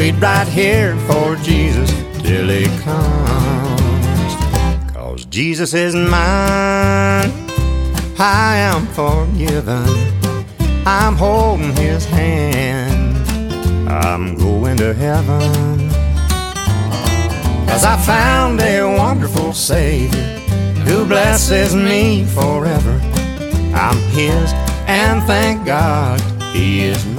wait right here for Jesus till he comes. 'Cause Jesus is mine, I am forgiven, I'm holding his hand, I'm going to heaven. 'Cause I found a wonderful Savior who blesses me forever. I'm his, and thank God he is